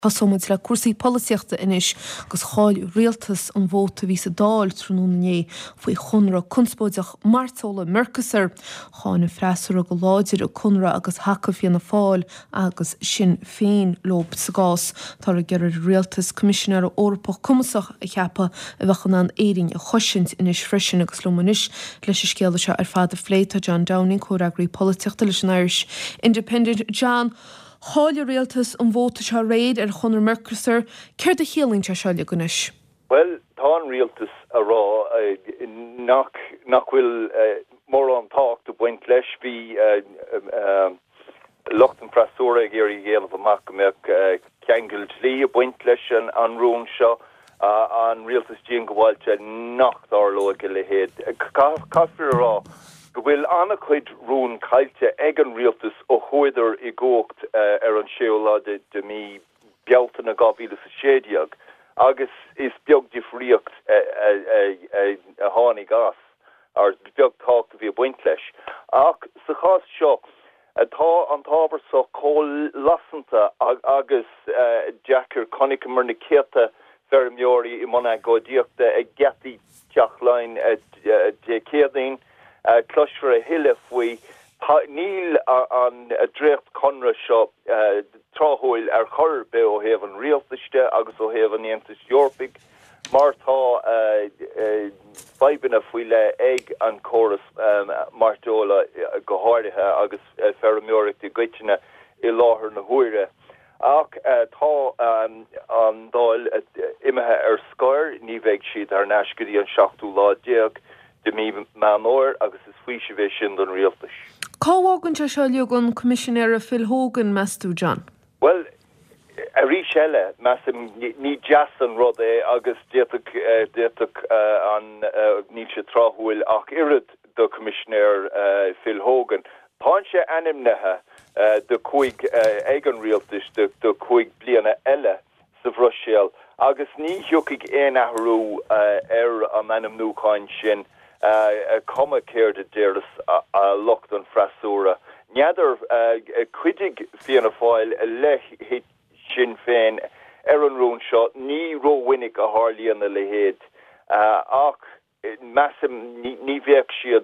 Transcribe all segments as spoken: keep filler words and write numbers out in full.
Pasomid le cuasaí políochta inis gus cháil rialtas an bhóta ví sa dáil trúnané faoi chunra cunspóideach martóla Mercosur, chána freisar a go láidir a cunra agus haca fianna fáil agus sin féin lob sa gás. Tar a gerir rialtas commissioner Eorpach cumasach a cheappa a bhechan an éirin a choisint inis freisin agus lomanis leis is scéala se ar fada fléita John Downing córagraí políochta leis an Irish Independent. John, háile rialtas an bhóta se réid ar chunra Mercosur, céir de chéalainn se seáile gonis? Well, tá an rialtas a rá nach nach bhfuil mór an tácht a buint leis bhí lochtan prasúra géir i ggéalamh amach amach ceangail lí a buint leis an rún seo an rialtas díon go bhailte nacht arló go le héad. Caithfir a rá go bhfuil anna chuid rún caiilte ag an rialtas ó chuidir i ggócht ar an séolá de mí bealta na gábhíle sa séideag, agus is beag difríocht a tháinig as, ar beag tácht a bhí a buint leis. Ach sa chás seo, atá an tábhar sa cóil lasanta agus Jackar connic mar na céta fermióirí i mna ggóidíochta ag gceataí teachlein de céadaín Clushra a hiile faoi níl an drécht conra seo tráthóil ar chur be ó héamh an rialtaiste agus ó héamh an Aontas Eorpaig mar tá feibanna faoi le ag an córas martóla go háirithe agus fermióireachta goiteanna i láthair na huaire. Ach tá an dáil imethe ar scoir ní bheidh siad ar neascaí an seachtú lá déag de mí manóir agus is faoise bheith sin don rialtas. Cáhágann se seáile gon commissioner Phil Hogan meastú, John? Well, a rí seile measam ní jazz an rud é agus déach an ní se tráthúil ach irid do commissioner Phil Hogan. Tá sé animnethe de chuig ag an rialtas de chuig bliana eile sa bhroisial agus ní thiúcaigh éon athrú ar an anam núcáin sin cuma céir de déras a locht an freasúra. Neadar cuidig fianna fáil le sin féin ar an rún seo ní róhhuinig a hárlíanna le héad ach measam ní bheadh siad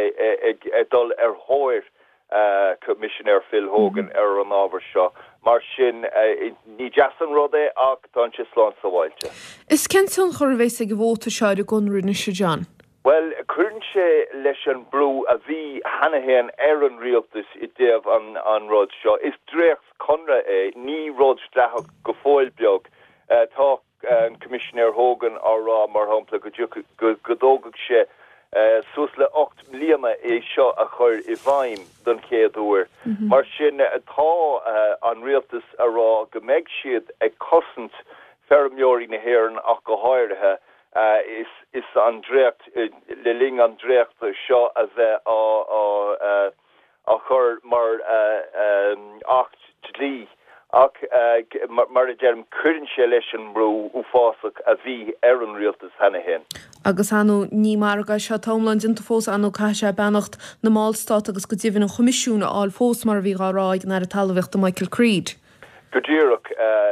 dul ar thóir Commissioner Phil Hogan ar an ábhar seo. Mar sin ní jazz an rud é ach tá se slán sa bhailte. Is ceann chur bhééis ag bhóta seáir a gonrúna se, John? Well, chuann sé leis an brú a bhí hanahéan ar an rialtas i déobh an, an rud seo. Is dréachs conra é, ní rud strathach go fóil beag. Uh, tá an uh, Commissioner Hogan á rá mar hampla go dógach sé uh, sus le ocht mbliana é seo a chur i bhaim don céadúir. Mm-hmm. Mar sin tá uh, an rialtas a rá go méid siad ag cosint fermióirí na hÉireann ach go háirithe. Uh, is is an drécht uh, le ling an drécht seo a bheith á a chur mar um, acht lí ach mar a derm chuann sé leis an brú ú fásach a bhí ar an rialtas hanahéan. Agus anú ní marga se tomlan dinta fós anú caiise beannacht na Málstát agus go dtíhann an chomisisiúna áil fós mar bhí ráráig na a talmhacht Michael Creed. Go dtíreach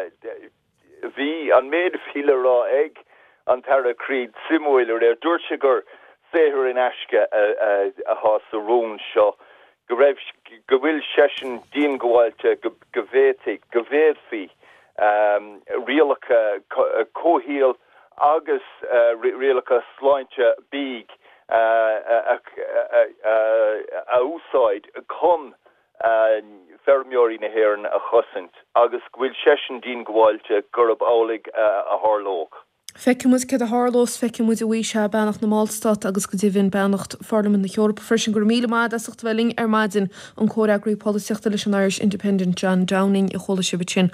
bhí an méad fíle rá ag an Tara Creed simúilir ar dúirte gur séhir in aisce a há sa rún seo. Go raibh go bhfuil sesin dín go bhailte go bhétaigh go bhéadfaí rialacha cóhíal agus rialacha sláinte bíg a úsáid chun fermióirí na hÉireann a chosint agus go bhfuil sesin dín go bhailte gurb álaigh a thárlóg. Feicemuid cé a hálós feicemuid a bhí se beannacht na Málstát agus go dtíhann beannacht Parliament na Eorpa freisin gur míle mád asach dwelling ar maidin an córagraí políochta leis an Irish Independent John Downing i chola sibh sin